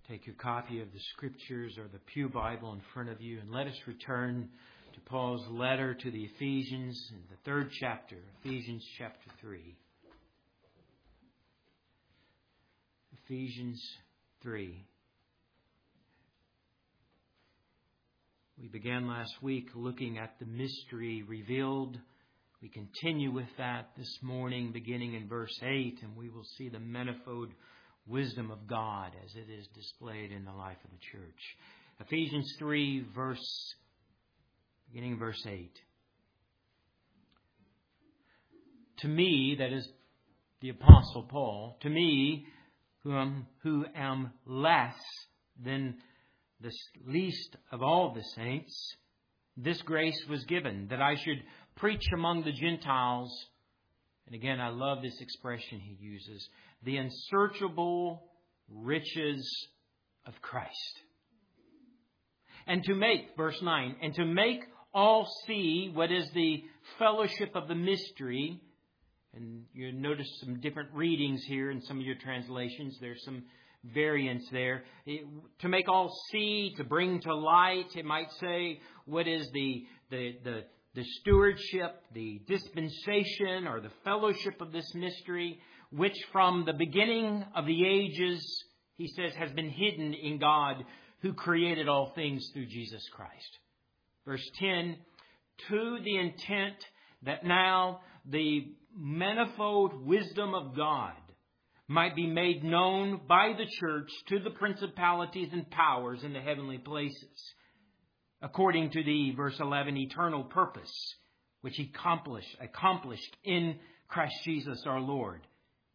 Take your copy of the Scriptures or the Pew Bible in front of you and let us return to Paul's letter to the Ephesians in the 3rd chapter, Ephesians chapter 3. Ephesians 3. We began last week looking at the mystery revealed. We continue with that this morning, beginning in verse 8, and we will see the manifold wisdom of God as it is displayed in the life of the church. Ephesians 3, beginning in verse 8. To me, that is the Apostle Paul, to me, who am less than the least of all the saints, this grace was given, that I should preach among the Gentiles. And again, I love this expression he uses, the unsearchable riches of Christ. And to make, verse 9, and to make all see what is the fellowship of the mystery. And you notice some different readings here in some of your translations. There's some variance there. To make all see, to bring to light, it might say, what is the stewardship, the dispensation, or the fellowship of this mystery, which from the beginning of the ages, he says, has been hidden in God, who created all things through Jesus Christ. Verse 10, to the intent that now the manifold wisdom of God might be made known by the church to the principalities and powers in the heavenly places, according to the, verse 11, eternal purpose, which He accomplished in Christ Jesus our Lord,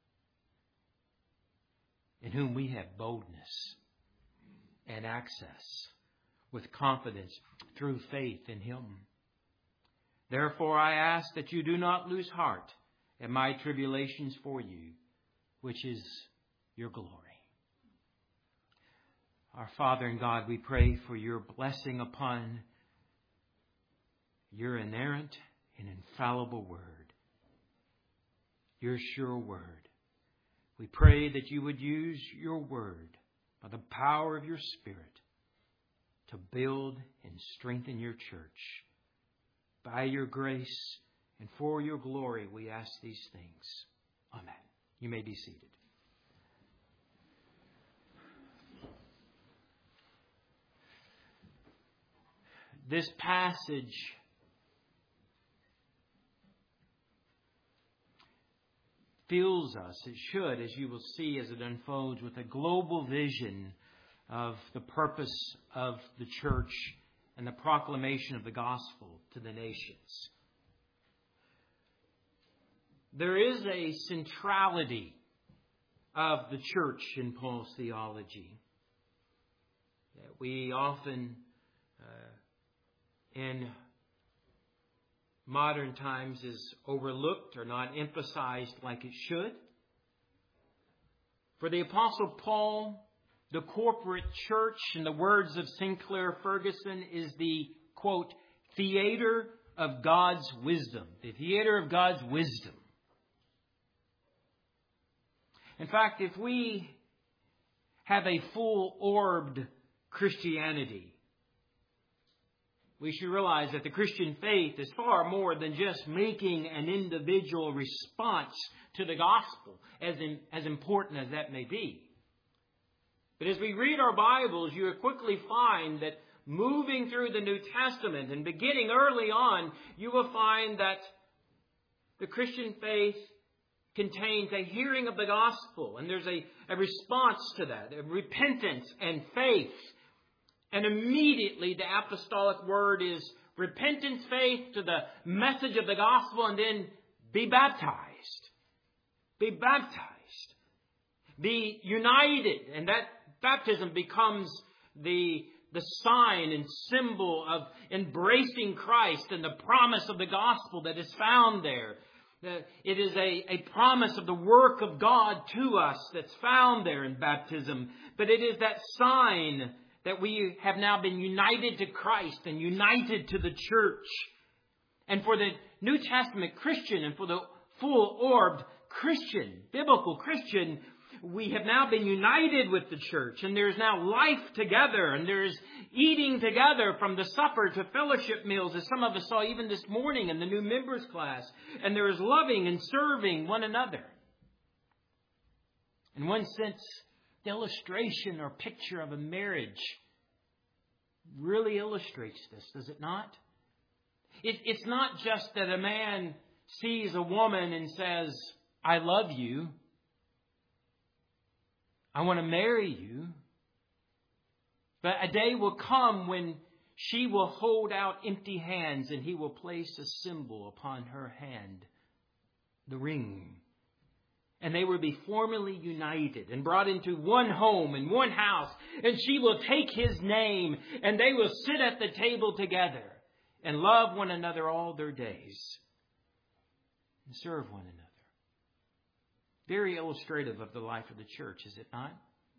in whom we have boldness and access with confidence through faith in Him. Therefore I ask that you do not lose heart at my tribulations for you, which is your glory. Our Father and God, we pray for your blessing upon your inerrant and infallible word, your sure word. We pray that you would use your word by the power of your Spirit to build and strengthen your church. By your grace and for your glory, we ask these things. Amen. You may be seated. This passage fills us, it should, as you will see as it unfolds, with a global vision of the purpose of the church and the proclamation of the gospel to the nations. There is a centrality of the church in Paul's theology that we often, in modern times, is overlooked or not emphasized like it should. For the Apostle Paul, the corporate church, in the words of Sinclair Ferguson, is the, quote, theater of God's wisdom. The theater of God's wisdom. In fact, if we have a full-orbed Christianity, we should realize that the Christian faith is far more than just making an individual response to the gospel, as important as that may be. But as we read our Bibles, you will quickly find that moving through the New Testament and beginning early on, you will find that the Christian faith contains a hearing of the gospel, and there's a response to that, a repentance and faith. And immediately the apostolic word is repentance, faith to the message of the gospel, and then be baptized. Be baptized. Be united. And that baptism becomes the sign and symbol of embracing Christ and the promise of the gospel that is found there. It is a promise of the work of God to us that's found there in baptism. But it is that sign that we have now been united to Christ and united to the church. And for the New Testament Christian and for the full-orbed Christian, biblical Christian, we have now been united with the church, and there's now life together, and there's eating together from the supper to fellowship meals, as some of us saw even this morning in the new members class. And there is loving and serving one another. In one sense, the illustration or picture of a marriage really illustrates this, does it not? It's not just that a man sees a woman and says, I love you. I want to marry you. But a day will come when she will hold out empty hands and he will place a symbol upon her hand, the ring. And they will be formally united and brought into one home and one house. And she will take his name and they will sit at the table together and love one another all their days and serve one another. Very illustrative of the life of the church, is it not?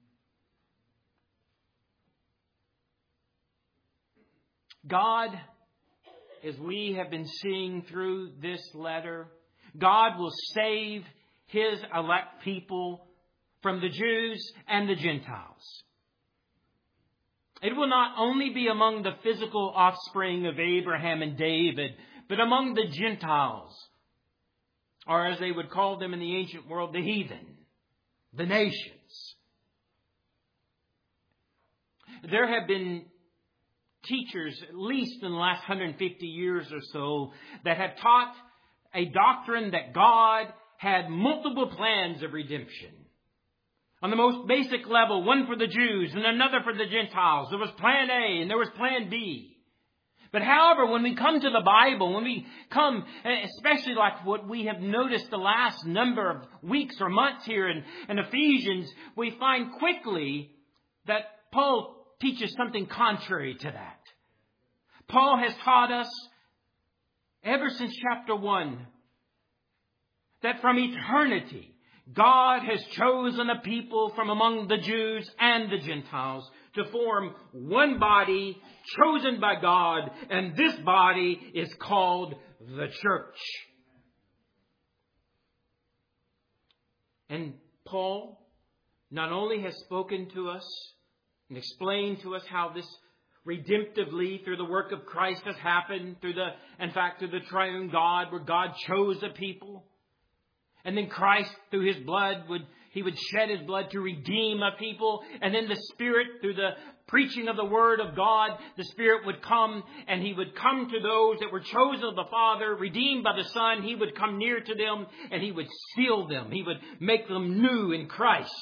God, as we have been seeing through this letter, God will save His elect people from the Jews and the Gentiles. It will not only be among the physical offspring of Abraham and David, but among the Gentiles, or as they would call them in the ancient world, the heathen, the nations. There have been teachers, at least in the last 150 years or so, that have taught a doctrine that God had multiple plans of redemption. On the most basic level, one for the Jews and another for the Gentiles. There was plan A and there was plan B. But however, when we come to the Bible, when we come, especially like what we have noticed the last number of weeks or months here in Ephesians, we find quickly that Paul teaches something contrary to that. Paul has taught us ever since chapter 1 that from eternity, God has chosen a people from among the Jews and the Gentiles to form one body chosen by God, and this body is called the church. And Paul not only has spoken to us and explained to us how this redemptively through the work of Christ has happened, through the triune God, where God chose a people. And then Christ, through His blood, He would shed His blood to redeem a people. And then the Spirit, through the preaching of the Word of God, the Spirit would come and He would come to those that were chosen of the Father, redeemed by the Son. He would come near to them and He would seal them. He would make them new in Christ.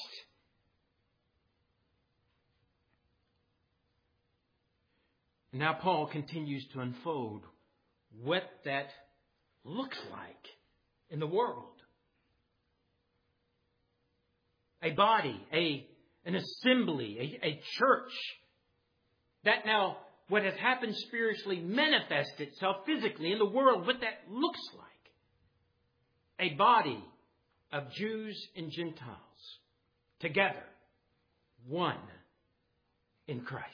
And now Paul continues to unfold what that looks like in the world. A body, an assembly, a church. That now, what has happened spiritually manifests itself physically in the world, what that looks like. A body of Jews and Gentiles together, one in Christ.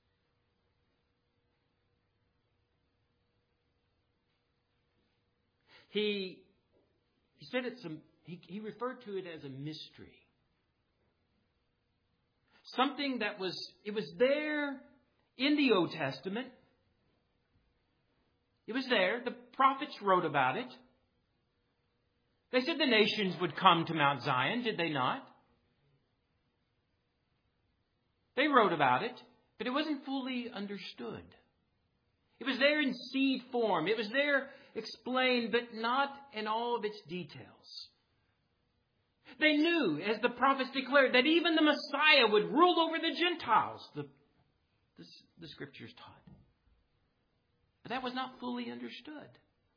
He said he referred to it as a mystery. Something that was there in the Old Testament. It was there. The prophets wrote about it. They said the nations would come to Mount Zion, did they not? They wrote about it, but it wasn't fully understood. It was there in seed form. It was there explained, but not in all of its details. They knew, as the prophets declared, that even the Messiah would rule over the Gentiles, the Scriptures taught. But that was not fully understood.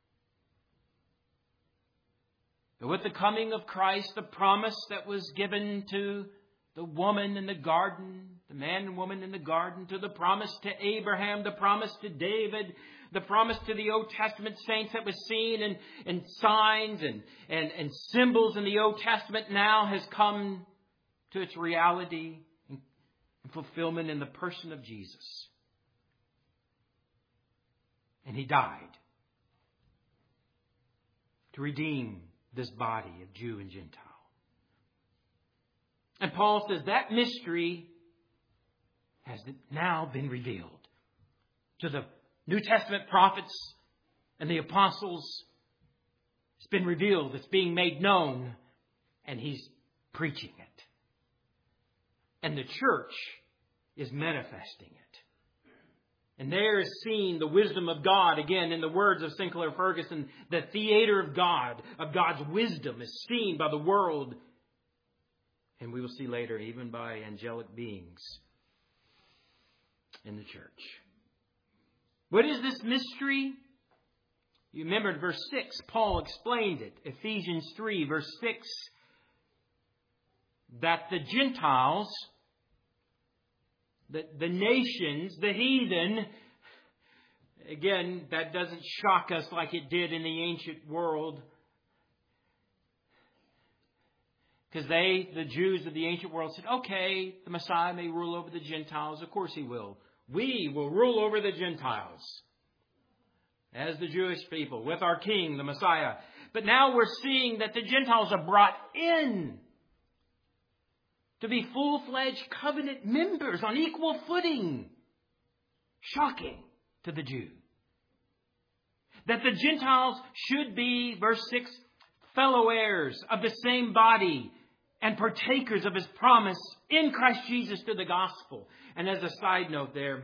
But with the coming of Christ, the promise that was given to the woman in the garden, the man and woman in the garden, to the promise to Abraham, the promise to David, the promise to the Old Testament saints that was seen in signs and symbols in the Old Testament now has come to its reality and fulfillment in the person of Jesus. And He died to redeem this body of Jew and Gentile. And Paul says that mystery has now been revealed to the New Testament prophets and the apostles. It's been revealed. It's being made known. And he's preaching it. And the church is manifesting it. And there is seen the wisdom of God. Again, in the words of Sinclair Ferguson, the theater of God, of God's wisdom, is seen by the world. And we will see later, even by angelic beings in the church. What is this mystery? You remember in verse 6, Paul explained it. Ephesians 3, verse 6, that the Gentiles, the nations, the heathen, again, that doesn't shock us like it did in the ancient world. Because the Jews of the ancient world said, okay, the Messiah may rule over the Gentiles. Of course he will. We will rule over the Gentiles as the Jewish people with our king, the Messiah. But now we're seeing that the Gentiles are brought in to be full-fledged covenant members on equal footing. Shocking to the Jew. That the Gentiles should be, verse 6, fellow heirs of the same body and partakers of His promise in Christ Jesus to the gospel. And as a side note there,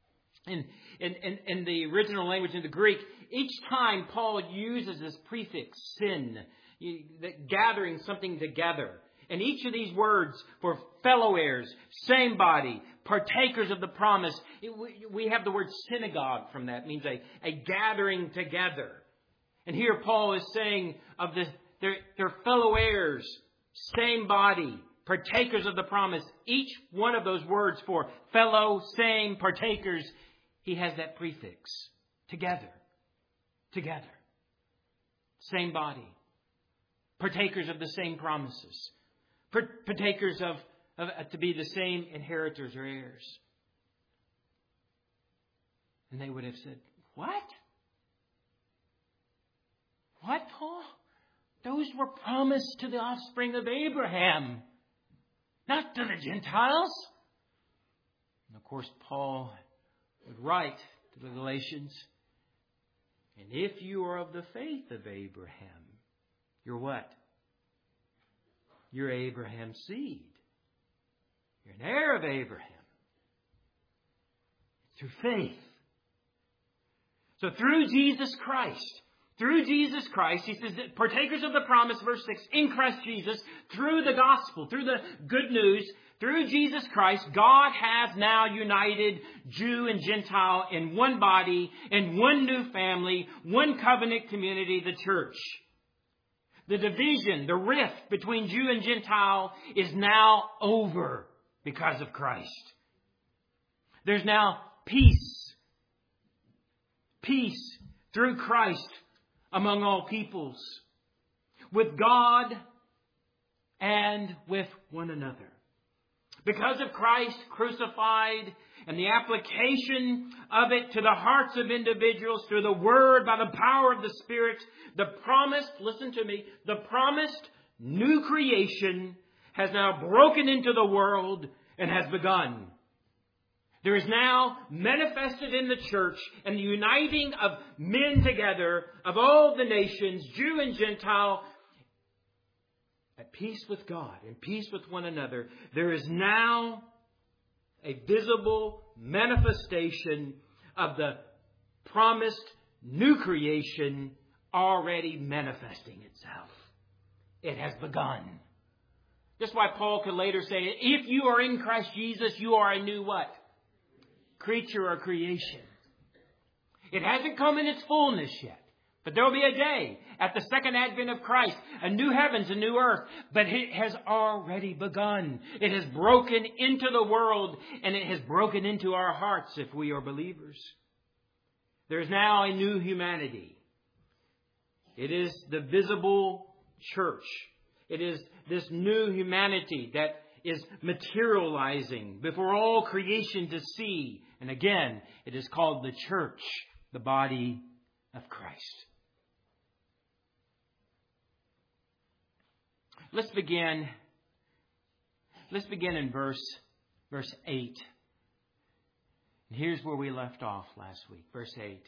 in the original language, in the Greek, each time Paul uses this prefix, sin, gathering something together. And each of these words for fellow heirs, same body, partakers of the promise, we have the word synagogue from that. It means a gathering together. And here Paul is saying of their fellow heirs, same body, partakers of the promise. Each one of those words for fellow, same, partakers, he has that prefix. Together. Together. Same body. Partakers of the same promises. Partakers of to be the same inheritors or heirs. And they would have said, what? What, Paul? Those were promised to the offspring of Abraham, not to the Gentiles. And of course, Paul would write to the Galatians, and if you are of the faith of Abraham, you're what? You're Abraham's seed. You're an heir of Abraham. Through faith. So through Jesus Christ, he says that partakers of the promise, verse 6, in Christ Jesus, through the gospel, through the good news, through Jesus Christ, God has now united Jew and Gentile in one body, in one new family, one covenant community, the church. The division, the rift between Jew and Gentile is now over because of Christ. There's now peace. Peace through Christ among all peoples, with God and with one another. Because of Christ crucified and the application of it to the hearts of individuals through the Word by the power of the Spirit, the promised, listen to me, the promised new creation has now broken into the world and has begun. There is now manifested in the church and the uniting of men together of all the nations, Jew and Gentile, at peace with God and peace with one another. There is now a visible manifestation of the promised new creation already manifesting itself. It has begun. That's why Paul could later say, if you are in Christ Jesus, you are a new what? Creature or creation. It hasn't come in its fullness yet. But there will be a day at the second advent of Christ, a new heavens, a new earth. But it has already begun. It has broken into the world and it has broken into our hearts if we are believers. There is now a new humanity. It is the visible church. It is this new humanity that is materializing before all creation to see. And again, it is called the church, the body of Christ. Let's begin Let's begin in verse 8. And here's where we left off last week, verse 8.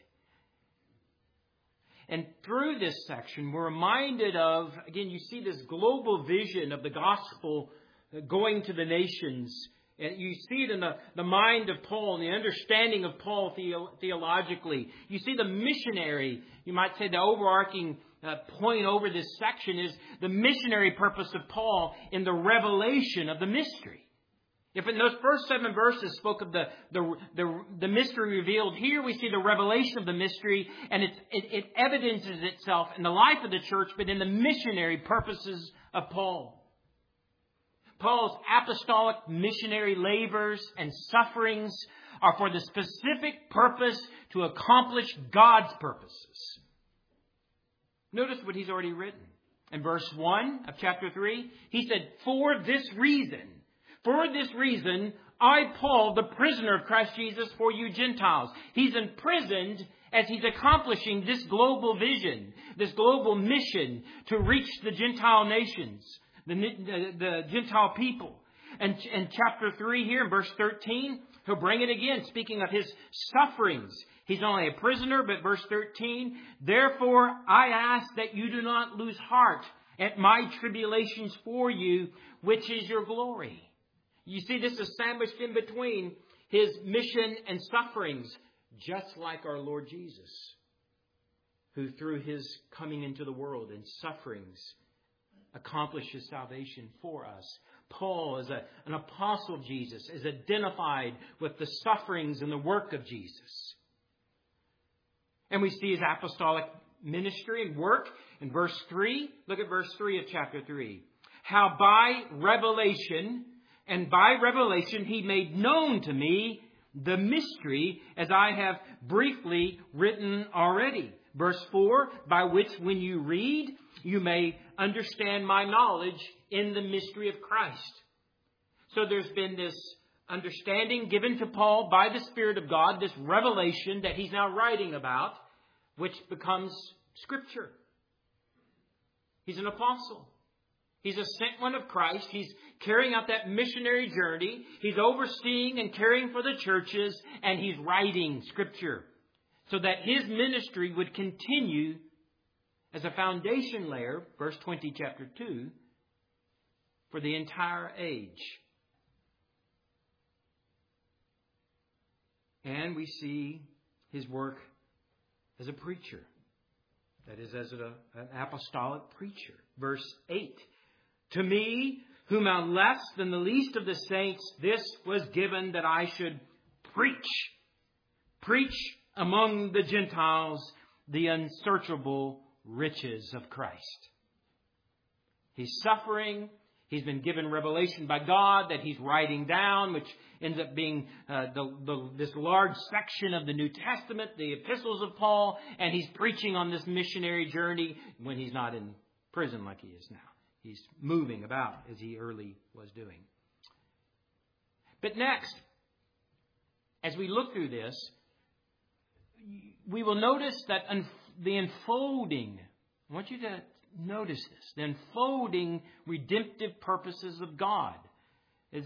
And through this section, we're reminded of, again, you see this global vision of the gospel going to the nations. And you see it in the mind of Paul and the understanding of Paul theologically. You see the missionary, you might say the overarching point over this section is the missionary purpose of Paul in the revelation of the mystery. If in those first 7 verses spoke of the mystery revealed, here we see the revelation of the mystery, and it evidences itself in the life of the church, but in the missionary purposes of Paul. Paul's apostolic missionary labors and sufferings are for the specific purpose to accomplish God's purposes. Notice what he's already written. In verse 1 of chapter 3, he said, For this reason, I, Paul, the prisoner of Christ Jesus, for you Gentiles. He's imprisoned as he's accomplishing this global vision, this global mission to reach the Gentile nations, the Gentile people. And in chapter 3 here, in verse 13, he'll bring it again, speaking of his sufferings. He's not only a prisoner, but verse 13, Therefore I ask that you do not lose heart at my tribulations for you, which is your glory. You see, this is sandwiched in between his mission and sufferings, just like our Lord Jesus, who through his coming into the world and sufferings accomplishes salvation for us. Paul, as an apostle of Jesus, is identified with the sufferings and the work of Jesus. And we see his apostolic ministry and work in verse 3. Look at verse 3 of chapter 3. How by revelation he made known to me the mystery, as I have briefly written already. Verse 4, by which when you read, you may understand my knowledge in the mystery of Christ. So there's been this understanding given to Paul by the Spirit of God, this revelation that he's now writing about, which becomes Scripture. He's an apostle. He's a sent one of Christ. He's carrying out that missionary journey. He's overseeing and caring for the churches, and he's writing Scripture so that his ministry would continue as a foundation layer, verse 20, chapter 2, for the entire age. And we see his work as a preacher. That is, as an apostolic preacher. Verse 8. To me, whom am less than the least of the saints, this was given that I should preach among the Gentiles the unsearchable riches of Christ. He's suffering. He's been given revelation by God that he's writing down, which ends up being this large section of the New Testament, the epistles of Paul, and he's preaching on this missionary journey when he's not in prison like he is now. He's moving about as he early was doing. But next, as we look through this, we will notice that the unfolding, I want you to notice this, the unfolding redemptive purposes of God. As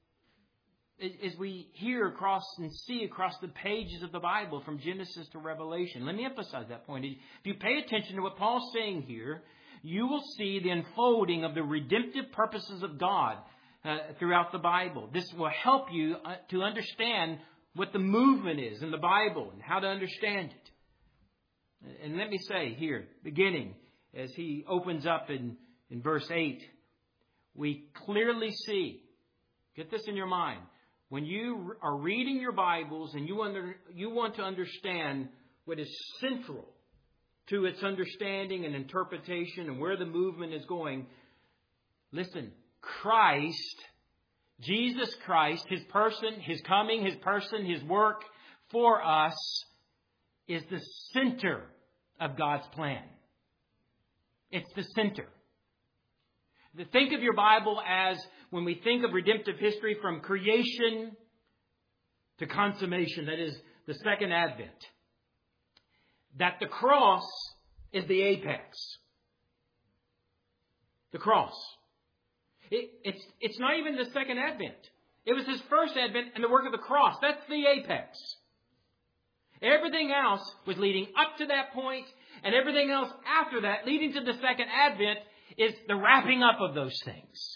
we hear across and see across the pages of the Bible from Genesis to Revelation. Let me emphasize that point. If you pay attention to what Paul's saying here, you will see the unfolding of the redemptive purposes of God throughout the Bible. This will help you to understand what the movement is in the Bible and how to understand it. And let me say here, beginning, as he opens up in verse 8, we clearly see, get this in your mind, when you are reading your Bibles and you want to understand what is central to its understanding and interpretation and where the movement is going, listen, Christ, Jesus Christ, his person, his coming, his person, his work for us is the center of God's plan. It's the center. Think of your Bible as, when we think of redemptive history, from creation to consummation, that is the second advent, that the cross is the apex. The cross. It's not even the second advent. It was His first advent and the work of the cross. That's the apex. Everything else was leading up to that point, and everything else after that, leading to the second advent, is the wrapping up of those things.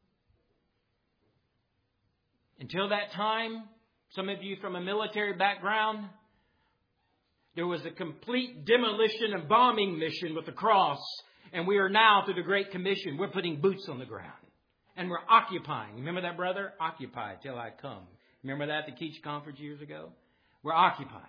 Until that time, some of you from a military background, there was a complete demolition and bombing mission with the cross. And we are now, through the Great Commission, we're putting boots on the ground. And we're occupying. Remember that, brother? Occupy till I come. Remember that at the Keach Conference years ago? We're occupying.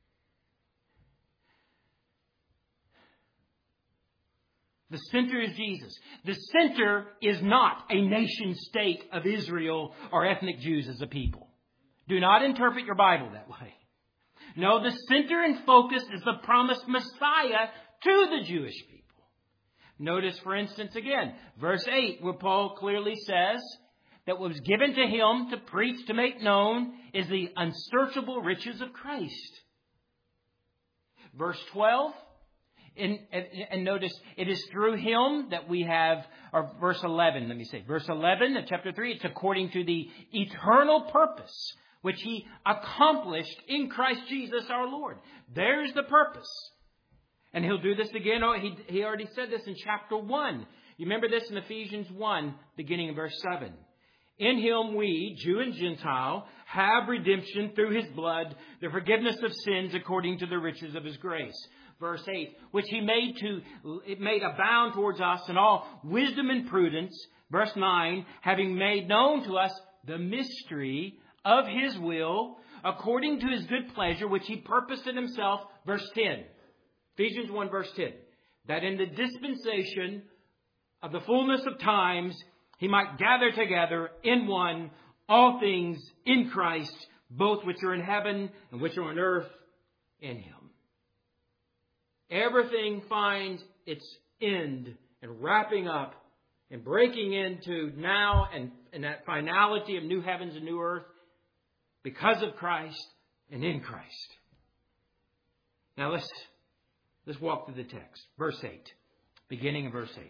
The center is Jesus. The center is not a nation state of Israel or ethnic Jews as a people. Do not interpret your Bible that way. No, the center and focus is the promised Messiah to the Jewish people. Notice, for instance, again, verse 8, where Paul clearly says that what was given to him to preach, to make known, is the unsearchable riches of Christ. Verse 12, and notice, it is through him that we have, or verse 11, verse 11 of chapter 3, it's according to the eternal purpose which He accomplished in Christ Jesus our Lord. There's the purpose. And He'll do this again. He already said this in chapter 1. You remember this in Ephesians 1, beginning in verse 7. In Him we, Jew and Gentile, have redemption through His blood, the forgiveness of sins according to the riches of His grace. Verse 8, which He made abound towards us in all wisdom and prudence. Verse 9, having made known to us the mystery of His will, according to His good pleasure, which He purposed in Himself. Verse 10. Ephesians 1 verse 10. That in the dispensation of the fullness of times, He might gather together in one all things in Christ, both which are in heaven and which are on earth in Him. Everything finds its end and wrapping up and breaking into now and that finality of new heavens and new earth because of Christ and in Christ. Now let's walk through the text. Verse 8. Beginning of verse 8.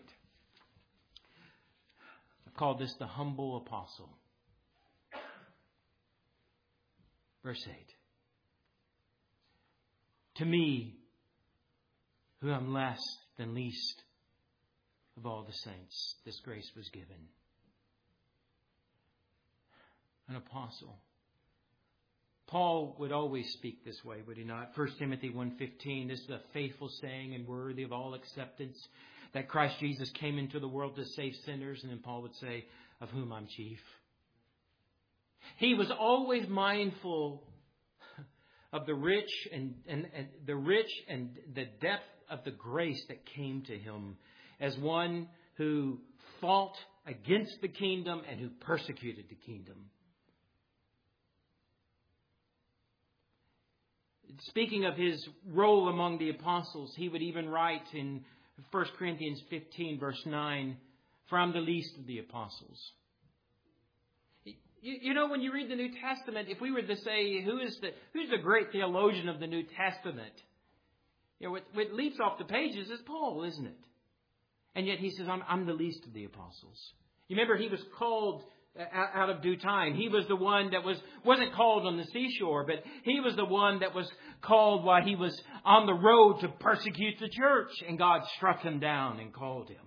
I've called this the humble apostle. Verse 8. To me, who am less than least of all the saints, this grace was given. An apostle. Paul would always speak this way, would he not? 1 Timothy 1:15, this is a faithful saying and worthy of all acceptance, that Christ Jesus came into the world to save sinners, and then Paul would say, of whom I'm chief. He was always mindful of the rich and the depth of the grace that came to him as one who fought against the kingdom and who persecuted the kingdom. Speaking of his role among the apostles, he would even write in 1 Corinthians 15, verse 9, from the least of the apostles. You know, when you read the New Testament, if we were to say, who's the great theologian of the New Testament? You know, what leaps off the pages is Paul, isn't it? And yet he says, I'm the least of the apostles. You remember he was called out of due time. He was the one that wasn't called on the seashore, but he was the one that was called while he was on the road to persecute the church. And God struck him down and called him.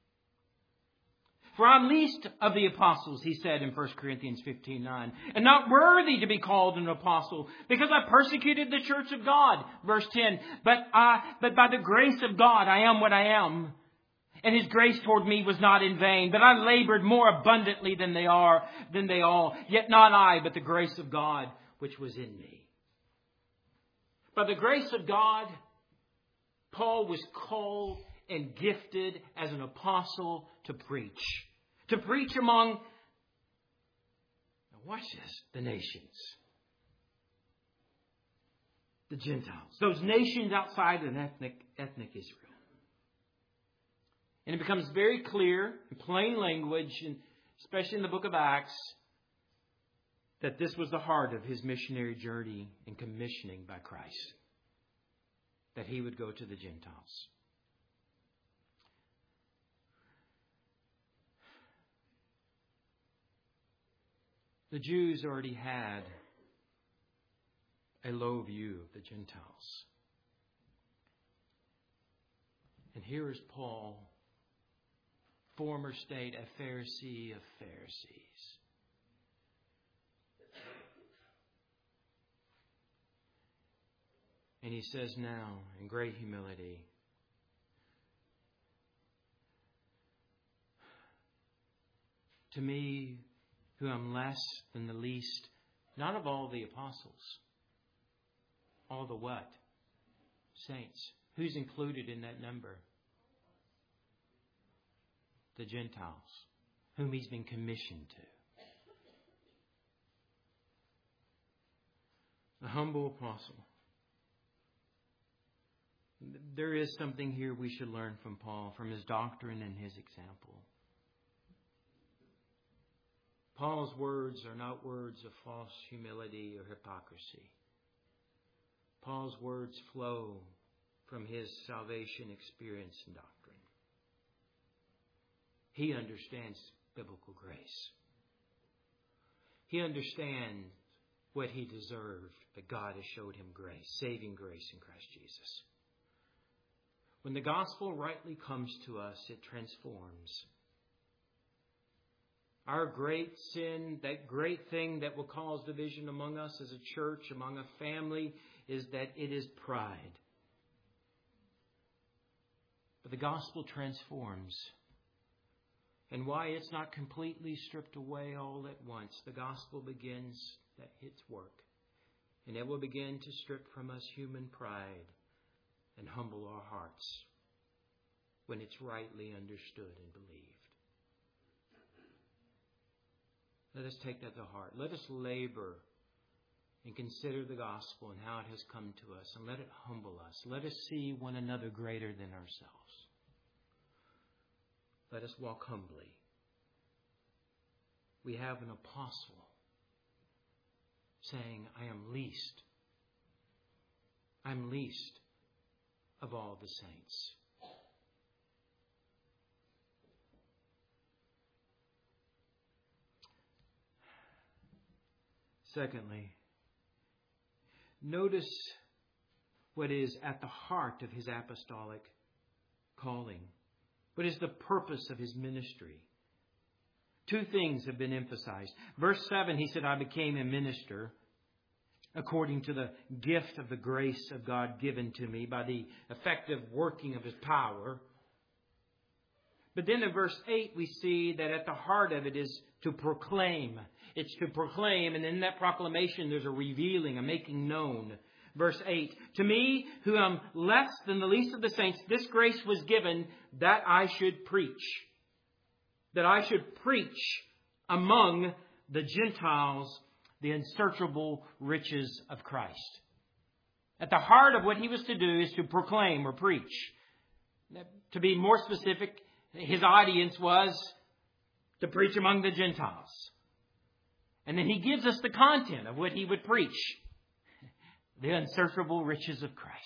For I'm least of the apostles, he said in 1 Corinthians 15:9, and not worthy to be called an apostle, because I persecuted the church of God. Verse 10, but by the grace of God I am what I am. And His grace toward me was not in vain, but I labored more abundantly than they all. Yet not I, but the grace of God which was in me. By the grace of God, Paul was called and gifted as an apostle to preach. To preach among, now watch this, the nations. The Gentiles. Those nations outside of ethnic Israel. And it becomes very clear in plain language, and especially in the book of Acts, that this was the heart of His missionary journey and commissioning by Christ. That He would go to the Gentiles. The Jews already had a low view of the Gentiles. And here is Paul, former state, a Pharisee of Pharisees. And he says now, in great humility, to me, who am less than the least, not of all the apostles, all the what? Saints. Who's included in that number? The Gentiles, whom he's been commissioned to. The humble apostle. There is something here we should learn from Paul, from his doctrine and his example. Paul's words are not words of false humility or hypocrisy. Paul's words flow from his salvation experience and doctrine. He understands biblical grace. He understands what he deserved, but God has showed him grace, saving grace in Christ Jesus. When the gospel rightly comes to us, it transforms. Our great sin, that great thing that will cause division among us as a church, among a family, is that it is pride. But the gospel transforms. And why it's not completely stripped away all at once, the gospel begins its work. And it will begin to strip from us human pride and humble our hearts when it's rightly understood and believed. Let us take that to heart. Let us labor and consider the gospel and how it has come to us, and let it humble us. Let us see one another greater than ourselves. Let us walk humbly. We have an apostle saying, I am least. I'm least of all the saints. Secondly, notice what is at the heart of his apostolic calling. What is the purpose of his ministry? Two things have been emphasized. Verse 7, he said, I became a minister according to the gift of the grace of God given to me by the effective working of his power. But then in verse 8, we see that at the heart of it is to proclaim. It's to proclaim, and in that proclamation there's a revealing, a making known. Verse 8, to me, who am less than the least of the saints, this grace was given that I should preach. That I should preach among the Gentiles the unsearchable riches of Christ. At the heart of what he was to do is to proclaim or preach. To be more specific, his audience was to preach among the Gentiles. And then he gives us the content of what he would preach. The unsearchable riches of Christ.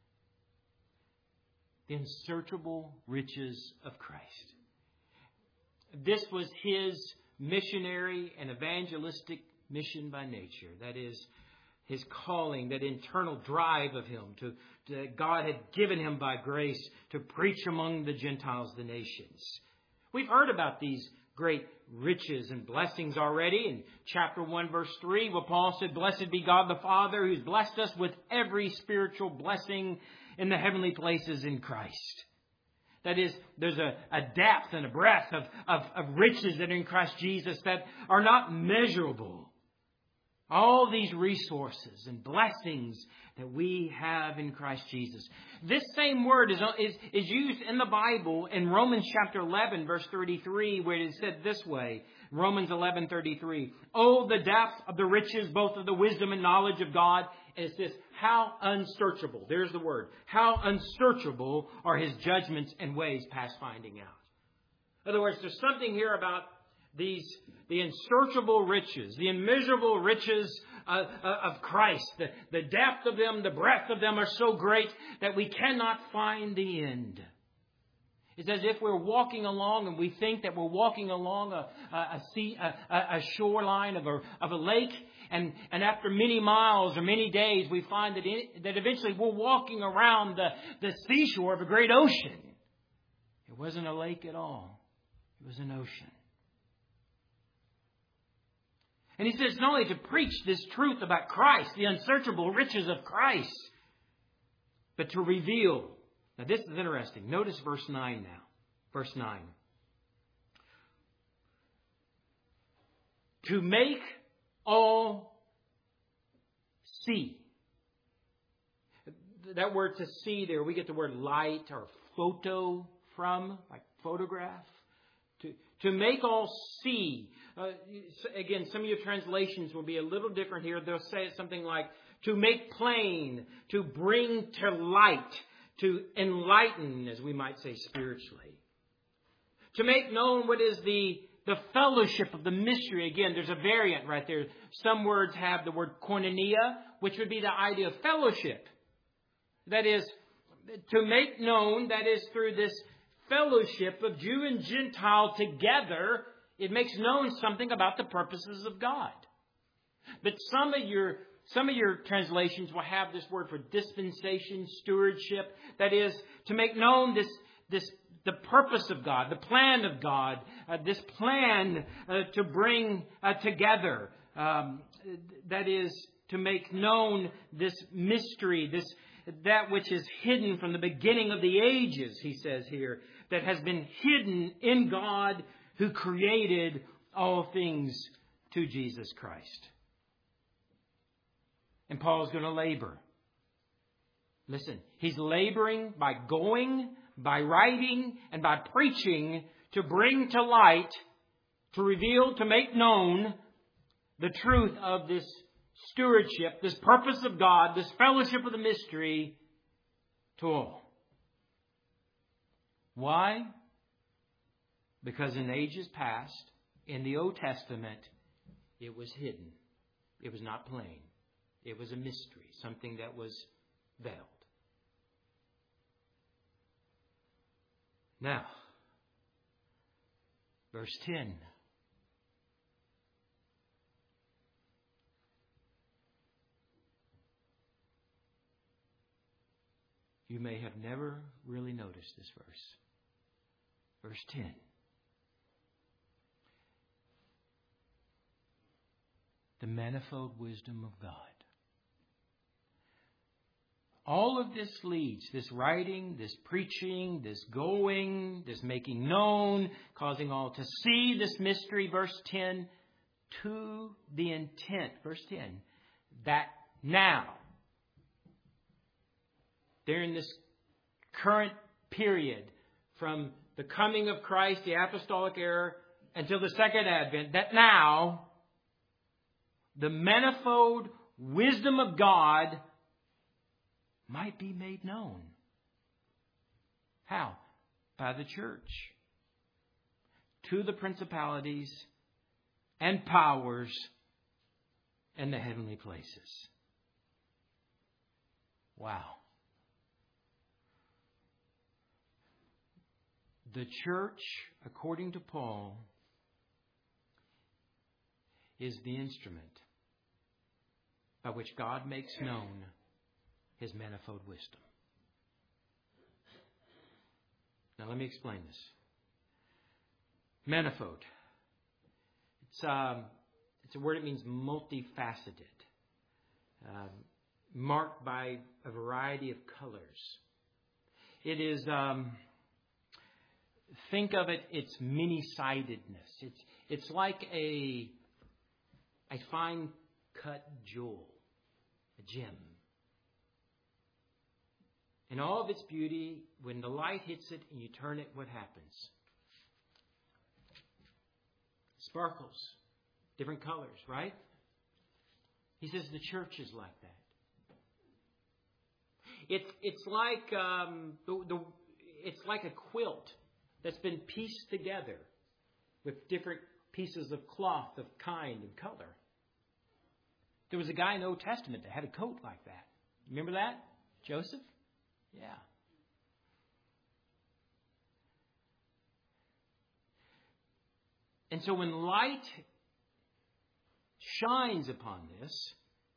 The unsearchable riches of Christ. This was his missionary and evangelistic mission by nature. That is, his calling, that internal drive of him to God had given him by grace to preach among the Gentiles, the nations. We've heard about these great riches and blessings already in chapter 1 verse 3, where Paul said, Blessed be God the Father, who's blessed us with every spiritual blessing in the heavenly places in Christ. That is, there's a depth and a breadth of riches that are in Christ Jesus that are not measurable. All these resources and blessings that we have in Christ Jesus. This same word is used in the Bible in Romans chapter 11, verse 33, where it is said this way. Romans 11:33. Oh, the depth of the riches, both of the wisdom and knowledge of God. And it says, how unsearchable. There's the word. How unsearchable are his judgments and ways past finding out. In other words, there's something here about the unsearchable riches, the immeasurable riches of Christ. The depth of them, the breadth of them are so great that we cannot find the end. It's as if we're walking along and we think that we're walking along a shoreline of a lake. And after many miles or many days, we find that eventually we're walking around the seashore of a great ocean. It wasn't a lake at all. It was an ocean. And he says not only to preach this truth about Christ, the unsearchable riches of Christ, but to reveal. Now this is interesting. Notice verse 9 now. Verse 9. To make all see. That word to see there, we get the word light or photo from, like photograph. To make all see. Again, some of your translations will be a little different here. They'll say it something like to make plain, to bring to light, to enlighten, as we might say spiritually. To make known what is the fellowship of the mystery. Again, there's a variant right there. Some words have the word koinonia, which would be the idea of fellowship. That is, to make known, that is through this fellowship of Jew and Gentile together, it makes known something about the purposes of God. But some of your translations will have this word for dispensation, stewardship. That is, to make known the purpose of God, the plan of God, this plan to bring together. That is, to make known this mystery, that which is hidden from the beginning of the ages, he says here, that has been hidden in God who created all things to Jesus Christ. And Paul's going to labor. Listen, he's laboring by going, by writing, and by preaching to bring to light, to reveal, to make known the truth of this stewardship, this purpose of God, this fellowship of the mystery to all. Why? Because in ages past, in the Old Testament, it was hidden. It was not plain. It was a mystery, something that was veiled. Now, verse 10. You may have never really noticed this verse. Verse 10. The manifold wisdom of God. All of this leads, this writing, this preaching, this going, this making known, causing all to see this mystery, verse 10, to the intent, verse 10, that now, during this current period, from the coming of Christ, the apostolic era, until the second advent, that now, the manifold wisdom of God might be made known. How? By the church. To the principalities and powers in the heavenly places. Wow. The church, according to Paul, is the instrument by which God makes known His manifold wisdom. Now let me explain this. Manifold. It's a word that means multifaceted, marked by a variety of colors. It is, think of it, it's many-sidedness. It's like a fine cut jewel, a gem. In all of its beauty, when the light hits it and you turn it, what happens? Sparkles. Different colors, right? He says the church is like that. It's like a quilt that's been pieced together with different pieces of cloth of kind and color. There was a guy in the Old Testament that had a coat like that. Remember that? Joseph? Yeah. And so when light shines upon this,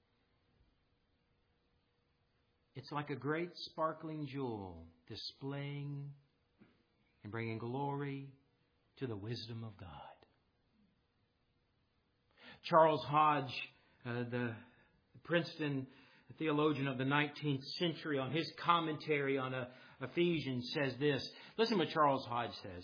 it's like a great sparkling jewel displaying and bringing glory to the wisdom of God. Charles Hodge, the Princeton theologian of the 19th century, on his commentary on Ephesians says this. Listen to what Charles Hodge says.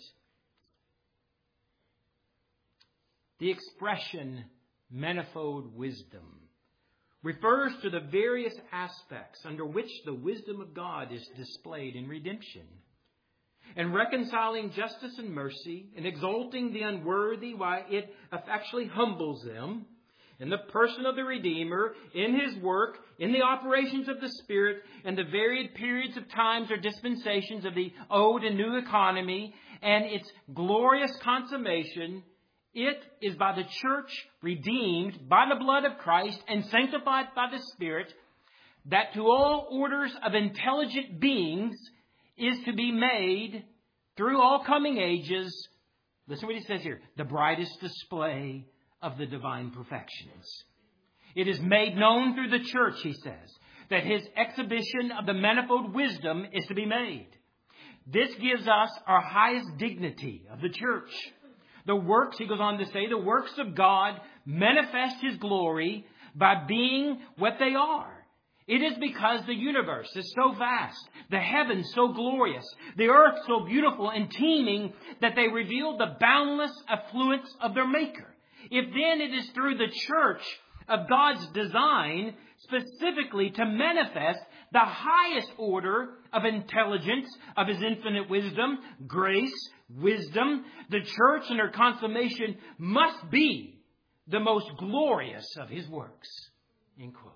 The expression manifold wisdom refers to the various aspects under which the wisdom of God is displayed in redemption, and reconciling justice and mercy, and exalting the unworthy while it effectually humbles them, in the person of the Redeemer, in His work, in the operations of the Spirit, and the varied periods of times or dispensations of the old and new economy, and its glorious consummation. It is by the church, redeemed by the blood of Christ and sanctified by the Spirit, that to all orders of intelligent beings is to be made, through all coming ages, listen what he says here, the brightest display of the divine perfections. It is made known through the church, he says, that His exhibition of the manifold wisdom is to be made. This gives us our highest dignity of the church. The works, he goes on to say, the works of God manifest His glory by being what they are. It is because the universe is so vast, the heavens so glorious, the earth so beautiful and teeming, that they reveal the boundless affluence of their Maker. If then it is through the church of God's design, specifically to manifest the highest order of intelligence of His infinite wisdom, grace, wisdom, the church and her consummation must be the most glorious of His works. End quote.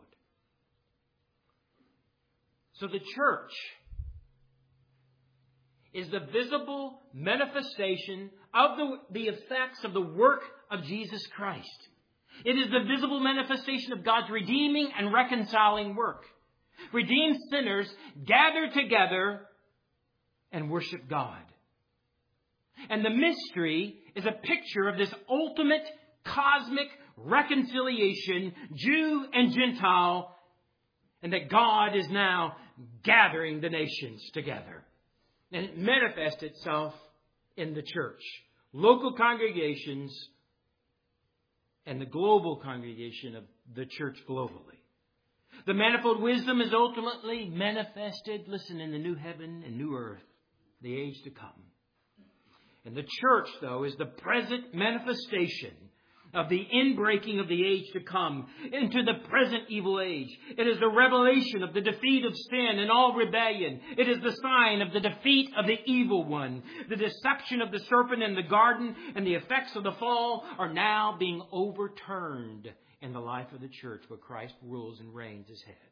So the church is the visible manifestation of the effects of the work of Jesus Christ. It is the visible manifestation of God's redeeming and reconciling work. Redeemed sinners gather together and worship God. And the mystery is a picture of this ultimate cosmic reconciliation, Jew and Gentile, and that God is now gathering the nations together. And it manifests itself in the church, local congregations, and the global congregation of the church globally. The manifold wisdom is ultimately manifested, listen, in the new heaven and new earth, the age to come. And the church, though, is the present manifestation of the inbreaking of the age to come into the present evil age. It is the revelation of the defeat of sin and all rebellion. It is the sign of the defeat of the evil one. The deception of the serpent in the garden and the effects of the fall are now being overturned in the life of the church, where Christ rules and reigns as head.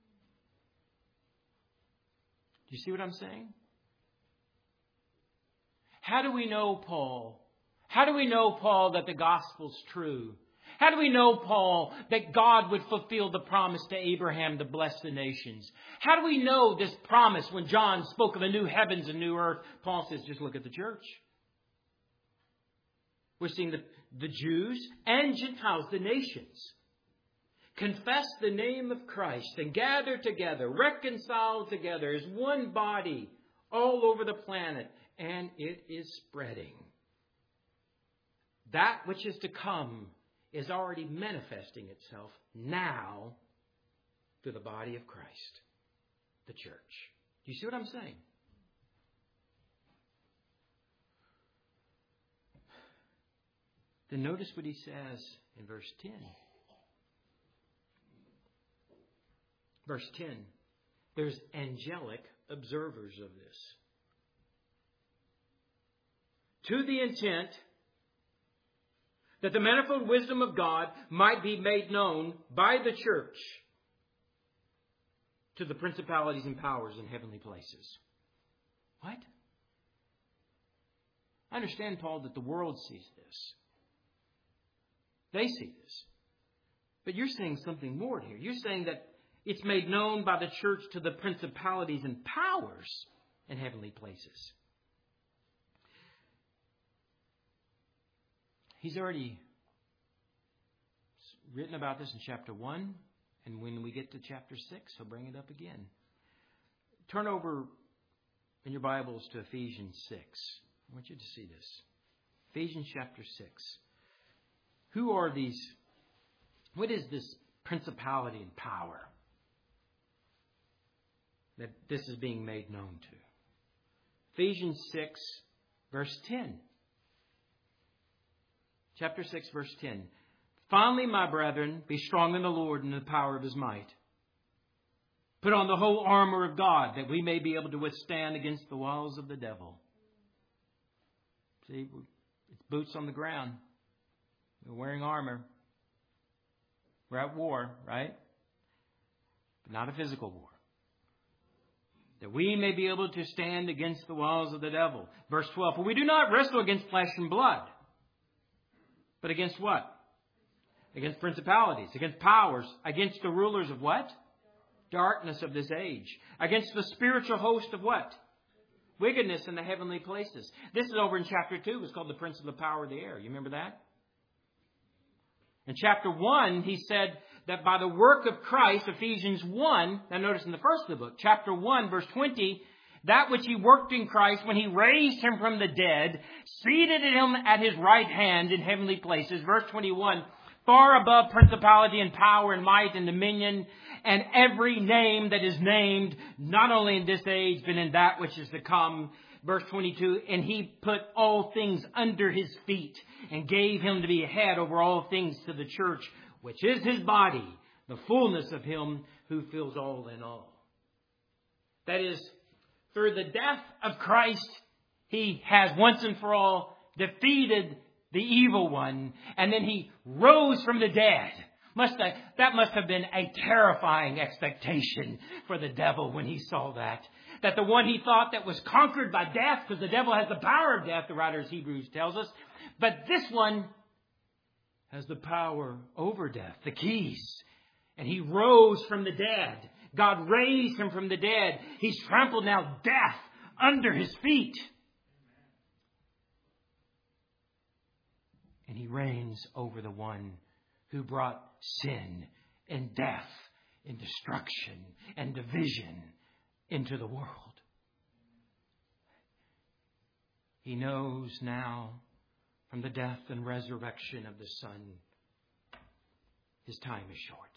Do you see what I'm saying? How do we know, Paul? How do we know, Paul, that the gospel's true? How do we know, Paul, that God would fulfill the promise to Abraham to bless the nations? How do we know this promise when John spoke of a new heavens and new earth? Paul says, just look at the church. We're seeing the Jews and Gentiles, the nations, confess the name of Christ and gather together, reconcile together as one body all over the planet. And it is spreading. That which is to come is already manifesting itself now through the body of Christ, the church. Do you see what I'm saying? Then notice what he says in verse 10. Verse 10. There's angelic observers of this. To the intent that the manifold wisdom of God might be made known by the church to the principalities and powers in heavenly places. What? I understand, Paul, that the world sees this. They see this. But you're saying something more here. You're saying that it's made known by the church to the principalities and powers in heavenly places. He's already written about this in chapter 1. And when we get to chapter 6, he'll bring it up again. Turn over in your Bibles to Ephesians 6. I want you to see this. Ephesians chapter 6. Who are these? What is this principality and power that this is being made known to? Ephesians 6, verse 10. Chapter 6, verse 10. Finally, my brethren, be strong in the Lord and in the power of His might. Put on the whole armor of God, that we may be able to withstand against the wiles of the devil. See, it's boots on the ground. We're wearing armor. We're at war, right? But not a physical war. That we may be able to stand against the wiles of the devil. Verse 12. For we do not wrestle against flesh and blood. But against what? Against principalities, against powers, against the rulers of what? Darkness of this age. Against the spiritual host of what? Wickedness in the heavenly places. This is over in chapter 2. It's called the Prince of the Power of the Air. You remember that? In chapter 1, he said that by the work of Christ, Ephesians 1, now notice in the first of the book, chapter 1, verse 20, that which He worked in Christ when He raised Him from the dead, seated Him at His right hand in heavenly places. Verse 21, far above principality and power and might and dominion and every name that is named, not only in this age, but in that which is to come. Verse 22, and He put all things under His feet and gave Him to be a head over all things to the church, which is His body, the fullness of Him who fills all in all. That is, through the death of Christ, He has once and for all defeated the evil one, and then He rose from the dead. That must have been a terrifying expectation for the devil when he saw that. That the one he thought that was conquered by death, because the devil has the power of death, the writer of Hebrews tells us. But this one has the power over death, the keys. And He rose from the dead. God raised Him from the dead. He's trampled now death under His feet. And He reigns over the one who brought sin and death and destruction and division into the world. He knows now from the death and resurrection of the Son, His time is short.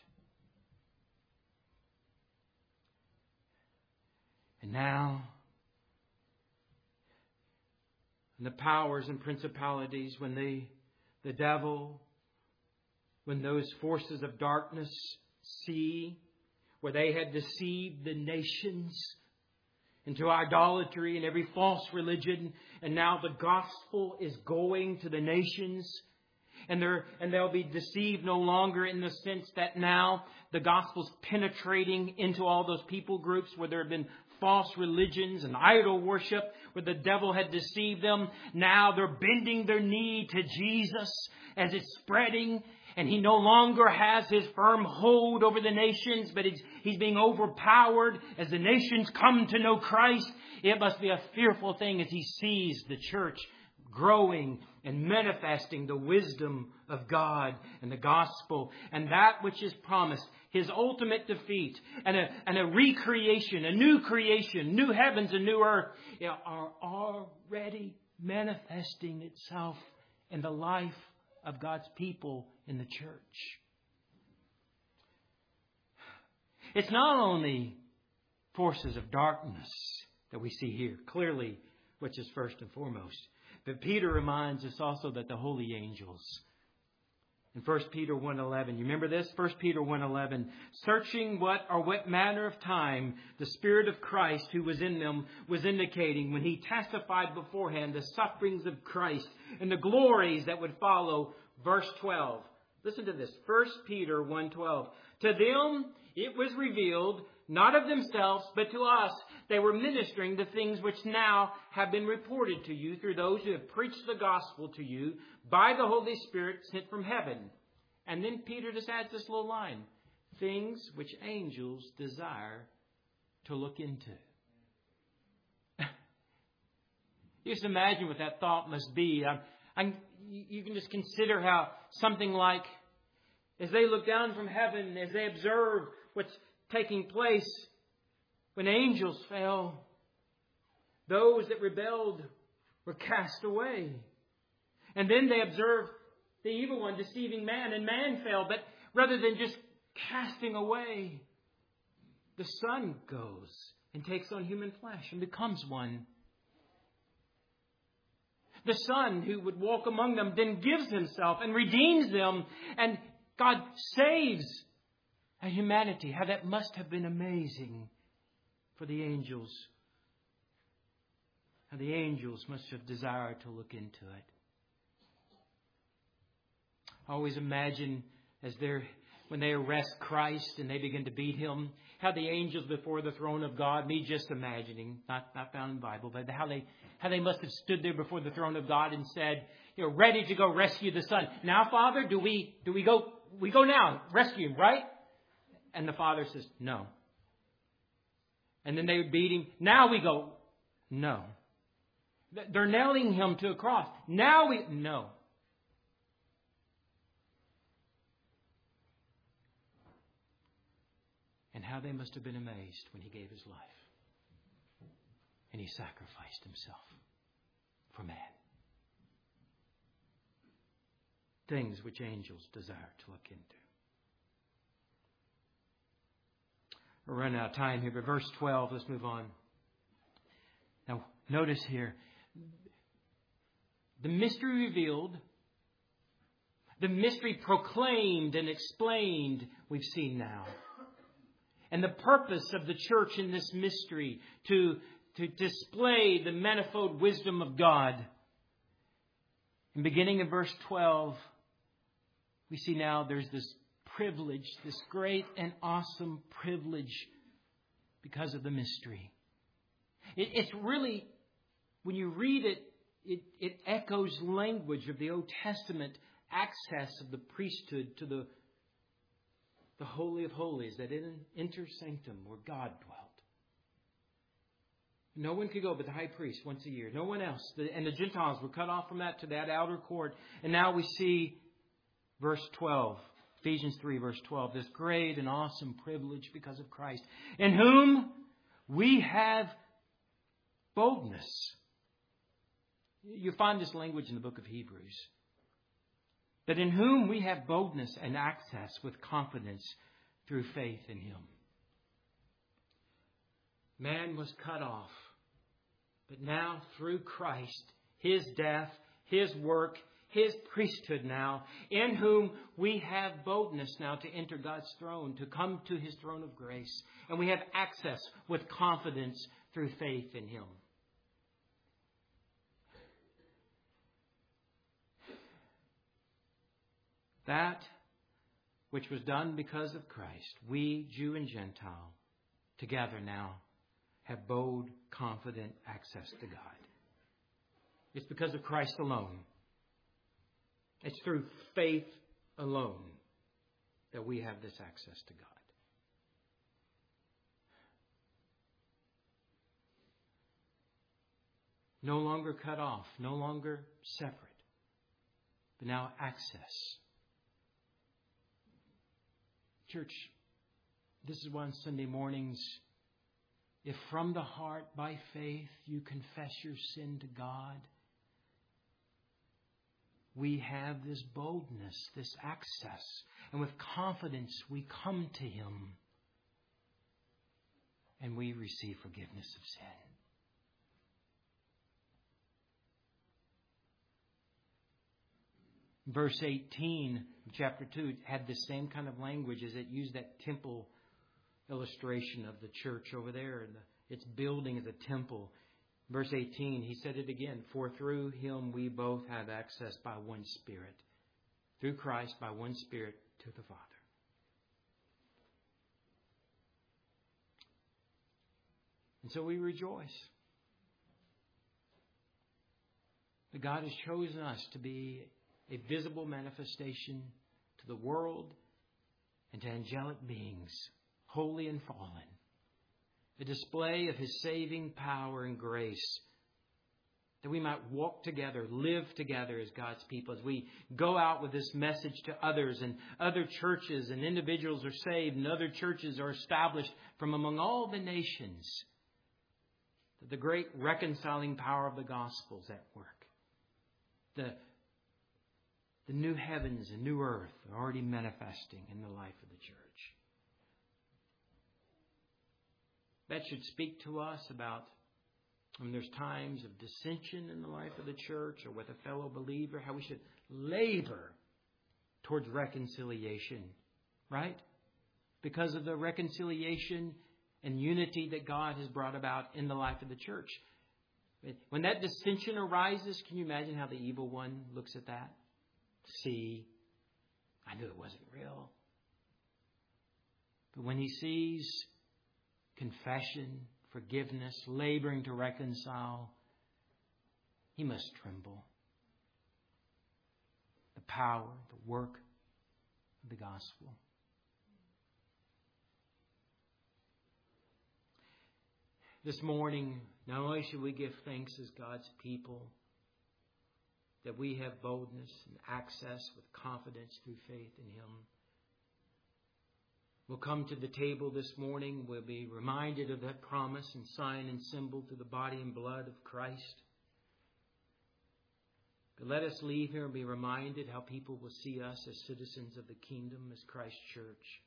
And now, the powers and principalities, when the devil, when those forces of darkness see where they had deceived the nations into idolatry and every false religion, and now the gospel is going to the nations, and they'll be deceived no longer in the sense that now the gospel's penetrating into all those people groups where there have been false religions and idol worship, where the devil had deceived them. Now they're bending their knee to Jesus as it's spreading, and He no longer has His firm hold over the nations, but He's being overpowered as the nations come to know Christ. It must be a fearful thing as He sees the church growing and manifesting the wisdom of God and the gospel and that which is promised, His ultimate defeat and a recreation, a new creation, new heavens and new earth are already manifesting itself in the life of God's people in the church. It's not only forces of darkness that we see here, clearly, which is first and foremost. But Peter reminds us also that the holy angels, in 1 Peter 1:11, you remember this? 1 Peter 1:11, searching what manner of time the Spirit of Christ who was in them was indicating when He testified beforehand the sufferings of Christ and the glories that would follow. Verse 12. Listen to this. 1 Peter 1:12. To them it was revealed, not of themselves, but to us. They were ministering the things which now have been reported to you through those who have preached the gospel to you by the Holy Spirit sent from heaven. And then Peter just adds this little line. Things which angels desire to look into. You just imagine what that thought must be. you can just consider how something like, as they look down from heaven, as they observe what's taking place, when angels fell, those that rebelled were cast away. And then they observed the evil one deceiving man, and man fell. But rather than just casting away, the Son goes and takes on human flesh and becomes one. The Son who would walk among them then gives Himself and redeems them. And God saves a humanity. How that must have been amazing for the angels. How the angels must have desired to look into it. I always imagine when they arrest Christ and they begin to beat Him, how the angels before the throne of God, me just imagining, not found in the Bible, but how they must have stood there before the throne of God and said, ready to go rescue the Son. Now, Father, do we go? We go now, rescue Him, right? And the Father says, no. And then they would beat Him. Now we go, no. They're nailing Him to a cross. No. And how they must have been amazed when He gave His life. And He sacrificed Himself for man. Things which angels desire to look into. We're running out of time here, but verse 12, let's move on. Now, notice here, the mystery revealed, the mystery proclaimed and explained, we've seen now. And the purpose of the church in this mystery to display the manifold wisdom of God. And beginning in verse 12, we see now there's this privilege, this great and awesome privilege because of the mystery. It's really, when you read it, it echoes language of the Old Testament access of the priesthood to the Holy of Holies, that inner sanctum where God dwelt. No one could go but the high priest once a year. No one else. And the Gentiles were cut off from that to that outer court. And now we see verse 12, Ephesians 3, verse 12, this great and awesome privilege because of Christ, in whom we have boldness. You find this language in the book of Hebrews. That in whom we have boldness and access with confidence through faith in Him. Man was cut off. But now through Christ, His death, His work, His priesthood now, in whom we have boldness now to enter God's throne, to come to His throne of grace. And we have access with confidence through faith in Him. That which was done because of Christ, we, Jew and Gentile, together now have bold, confident access to God. It's because of Christ alone. It's through faith alone that we have this access to God. No longer cut off, no longer separate, but now access. Church, this is why on Sunday mornings, if from the heart by faith you confess your sin to God, we have this boldness, this access, and with confidence we come to Him and we receive forgiveness of sin. Verse 18, chapter 2, had the same kind of language as it used that temple illustration of the church over there. And its building is a temple. Verse 18, he said it again. For through Him we both have access by one Spirit. Through Christ by one Spirit to the Father. And so we rejoice that God has chosen us to be a visible manifestation to the world and to angelic beings, holy and fallen. A display of His saving power and grace that we might walk together, live together as God's people, as we go out with this message to others, and other churches and individuals are saved and other churches are established from among all the nations. That the great reconciling power of the gospel is at work. The new heavens and new earth are already manifesting in the life of the church. That should speak to us about when there's times of dissension in the life of the church or with a fellow believer, how we should labor towards reconciliation, right? Because of the reconciliation and unity that God has brought about in the life of the church. When that dissension arises, can you imagine how the evil one looks at that? See, I knew it wasn't real. But when he sees confession, forgiveness, laboring to reconcile, he must tremble. The power, the work of the gospel. This morning, not only should we give thanks as God's people, that we have boldness and access with confidence through faith in Him. We'll come to the table this morning. We'll be reminded of that promise and sign and symbol to the body and blood of Christ. But let us leave here and be reminded how people will see us as citizens of the kingdom, as Christ's church.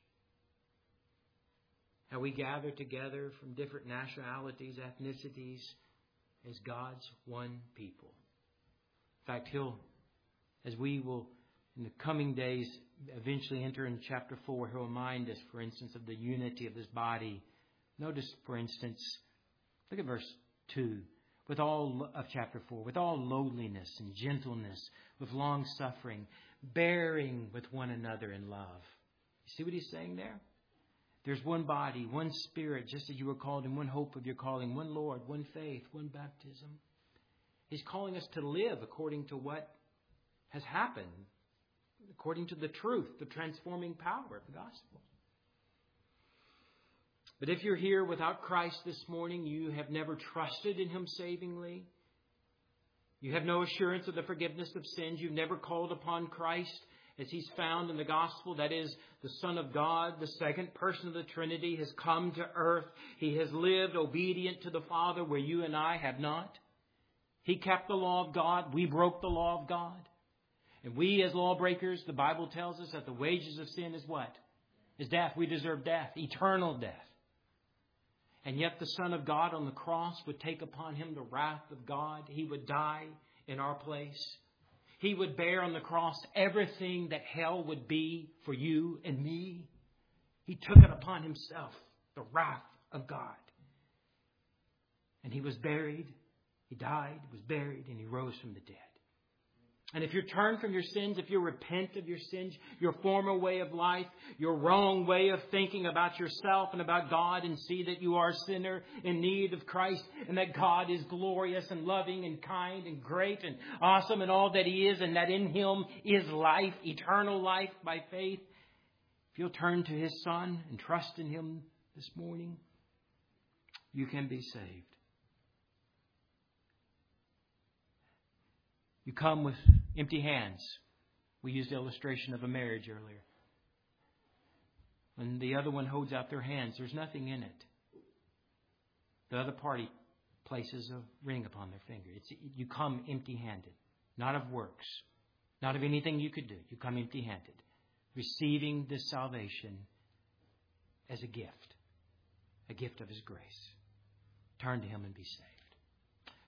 How we gather together from different nationalities, ethnicities, as God's one people. In fact, as we will in the coming days eventually enter in chapter 4, He'll remind us, for instance, of the unity of this body. Notice, for instance, look at verse 2. Of chapter 4, with all lowliness and gentleness, with long suffering, bearing with one another in love. You see what he's saying there? There's one body, one Spirit, just as you were called in one hope of your calling, one Lord, one faith, one baptism. He's calling us to live according to what has happened, according to the truth, the transforming power of the gospel. But if you're here without Christ this morning, you have never trusted in Him savingly. You have no assurance of the forgiveness of sins. You've never called upon Christ as He's found in the gospel. That is, the Son of God, the second person of the Trinity, has come to earth. He has lived obedient to the Father where you and I have not. He kept the law of God. We broke the law of God. And we as lawbreakers, the Bible tells us that the wages of sin is what? Is death. We deserve death, eternal death. And yet the Son of God on the cross would take upon Him the wrath of God. He would die in our place. He would bear on the cross everything that hell would be for you and me. He took it upon Himself, the wrath of God. And He was buried. He died, was buried, and He rose from the dead. And if you turn from your sins, if you repent of your sins, your former way of life, your wrong way of thinking about yourself and about God, and see that you are a sinner in need of Christ, and that God is glorious and loving and kind and great and awesome and all that He is, and that in Him is life, eternal life by faith, if you'll turn to His Son and trust in Him this morning, you can be saved. You come with empty hands. We used the illustration of a marriage earlier. When the other one holds out their hands, there's nothing in it. The other party places a ring upon their finger. You come empty-handed, not of works, not of anything you could do. You come empty-handed, receiving this salvation as a gift of His grace. Turn to Him and be saved.